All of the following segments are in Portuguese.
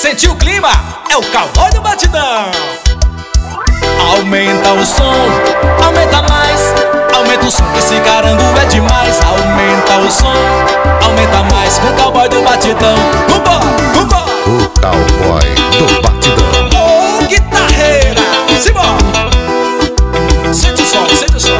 Sentiu o clima? É o cowboy do batidão. Aumenta o som, aumenta mais. Aumenta o som que esse carango é demais. Aumenta o som, aumenta mais. Com o cowboy do batidão. Vambora, vambora. O cowboy do batidão. Ô, guitarreira, simbora. Sente o som, sente o som.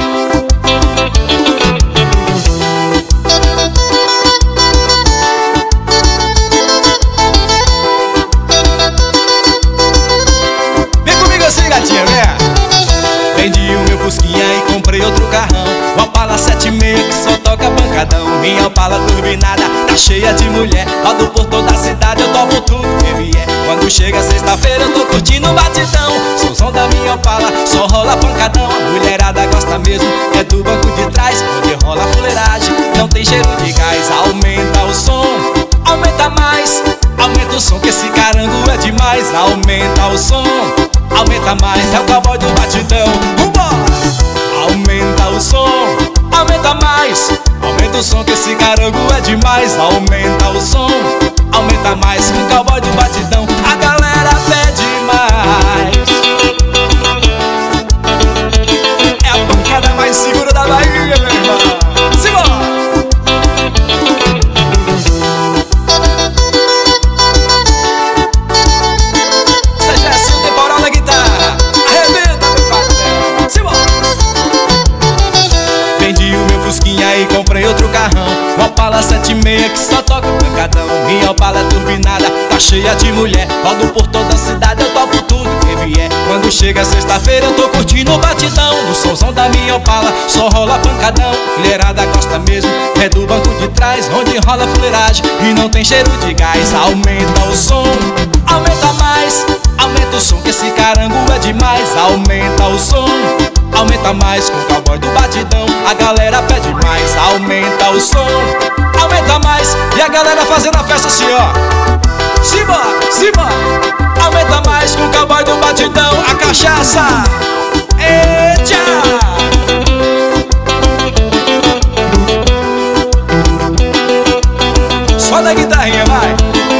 Gatinha, né? Vendi o meu Fusquinha e comprei outro carrão, uma Opala 76 que só toca pancadão. Minha Opala turbinada tá cheia de mulher, rodo por toda a cidade, eu topo tudo que vier. Quando chega sexta-feira eu tô curtindo o batidão. Sou o som da minha Opala, só rola pancadão. A mulherada gosta mesmo, é do banco de trás, onde rola fuleiragem, não tem cheiro de gás. Aumenta o som, aumenta mais. Aumenta o som que esse carango é demais. Aumenta o som, aumenta mais, é o cowboy do batidão. Vambora! Aumenta o som, aumenta mais. Aumenta o som que esse carango é demais. Aumenta o som, aumenta mais, com o cowboy do batidão. A galera pede mais. É a pancada mais segura da Bahia, meu irmão. Simbora! E comprei outro carrão, uma Opala 76 que só toca pancadão. Minha Opala turbinada tá cheia de mulher, rodo por toda a cidade, eu topo tudo que vier. Quando chega sexta-feira eu tô curtindo o batidão. No somzão da minha Opala só rola pancadão. Mulherada gosta mesmo, é do banco de trás, onde rola fuleiragem e não tem cheiro de gás. Aumenta o som, aumenta mais. Aumenta o som que esse carango é demais. Aumenta o som, aumenta mais, com o cowboy do batidão. A galera pede mais. Aumenta o som, aumenta mais. E a galera fazendo a festa assim, ó. Simbora, simbora. Aumenta mais, com o cowboy do batidão. A cachaça, eita! Só da guitarrinha, vai.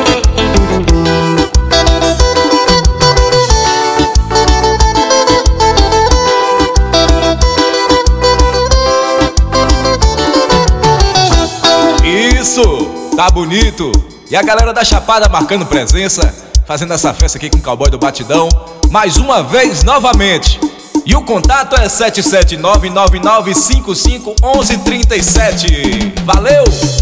Isso, tá bonito. E a galera da Chapada marcando presença, fazendo essa festa aqui com o cowboy do batidão. Mais uma vez, novamente. E o contato é 77999551137. Valeu!